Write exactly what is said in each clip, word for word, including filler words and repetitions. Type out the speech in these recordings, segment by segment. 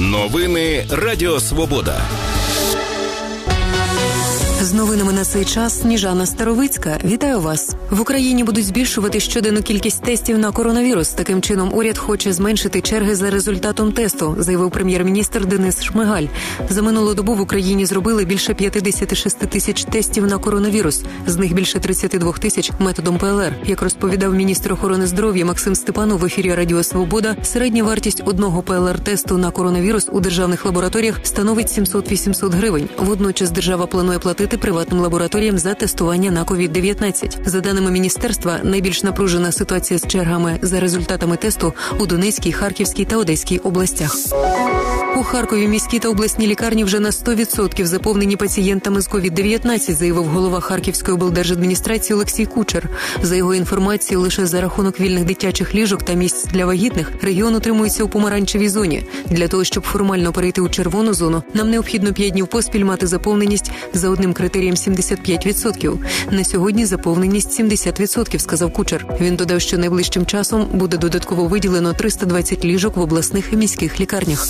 Новини Радіо Свобода. З новинами на цей час Сніжана Старовицька. Вітаю вас. В Україні будуть збільшувати щоденну кількість тестів на коронавірус. Таким чином, уряд хоче зменшити черги за результатом тесту, заявив прем'єр-міністр Денис Шмигаль. За минулу добу в Україні зробили більше п'ятдесят шість тисяч тестів на коронавірус. З них більше тридцять два тисяч методом ПЛР. Як розповідав міністр охорони здоров'я Максим Степанов в ефірі Радіо Свобода, середня вартість одного ПЛР-тесту на коронавірус у державних лабораторіях становить сімсот-вісімсот гривень. Водночас держава планує платити приватним лабораторіям за тестування на ковід дев'ятнадцять. За даними міністерства, найбільш напружена ситуація з чергами за результатами тесту у Донецькій, Харківській та Одеській областях. У Харкові міські та обласні лікарні вже на сто відсотків заповнені пацієнтами з ковід дев'ятнадцять, заявив голова Харківської облдержадміністрації Олексій Кучер. За його інформацією, лише за рахунок вільних дитячих ліжок та місць для вагітних регіон утримується у помаранчевій зоні. Для того, щоб формально перейти у червону зону, нам необхідно п'ять днів поспіль мати заповненість за одним критерієм сімдесят п'ять відсотків. На сьогодні заповненість сімдесят відсотків, сказав Кучер. Він додав, що найближчим часом буде додатково виділено триста двадцять ліжок в обласних і міських лікарнях.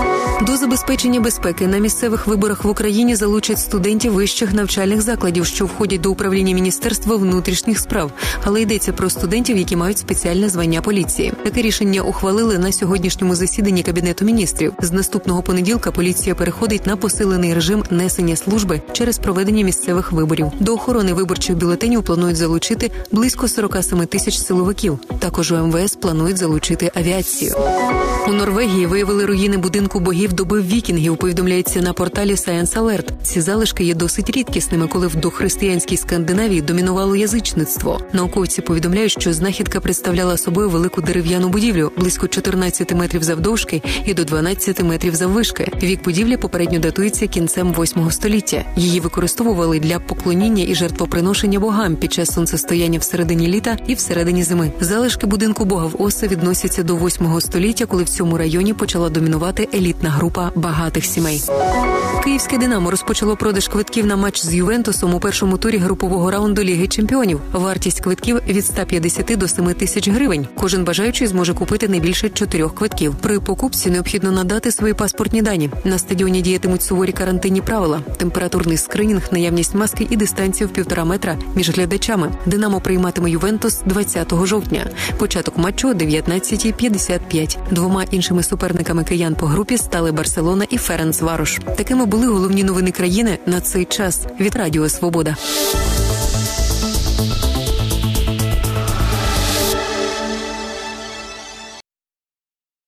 До забезпечення безпеки на місцевих виборах в Україні залучать студентів вищих навчальних закладів, що входять до управління Міністерства внутрішніх справ. Але йдеться про студентів, які мають спеціальне звання поліції. Таке рішення ухвалили на сьогоднішньому засіданні Кабінету міністрів. З наступного понеділка поліція переходить на посилений режим несення служби через проведення місцевих виборів. До охорони виборчих бюлетенів планують залучити близько сорок сім тисяч силовиків. Також у ем ве ес планують залучити авіацію. У Норвегії виявили руїни будинку богів доби вікінгів, повідомляється на порталі Science Alert. Ці залишки є досить рідкісними, коли в дохристиянській Скандинавії домінувало язичництво. Науковці повідомляють, що знахідка представляла собою велику дерев'яну будівлю, близько чотирнадцять метрів завдовжки і до дванадцять метрів заввишки. Вік будівлі попередньо датується кінцем восьмого століття. Її використовували для поклоніння і жертвоприношення богам під час сонцестояння всередині літа і всередині зими. Залишки будинку бога в Осе відносяться до восьмого століття, коли в цьому районі почала домінувати елітна група багатих сімей. Київське «Динамо» розпочало продаж квитків на матч з Ювентусом у першому турі групового раунду Ліги чемпіонів. Вартість квитків від ста п'ятдесят до семи тисяч гривень. Кожен бажаючий зможе купити не більше чотирьох квитків. При покупці необхідно надати свої паспортні дані. На стадіоні діятимуть суворі карантинні правила, температурний скринінг, наявність маски і дистанція в півтора метра між глядачами. «Динамо» прийматиме Ювентус двадцятого жовтня. Початок матчу о дев'ятнадцята п'ятдесят п'ять. Двома іншими суперниками киян по групі стали Барселона і Ференцварош. Такими були головні новини країни на цей час. Від Радіо Свобода.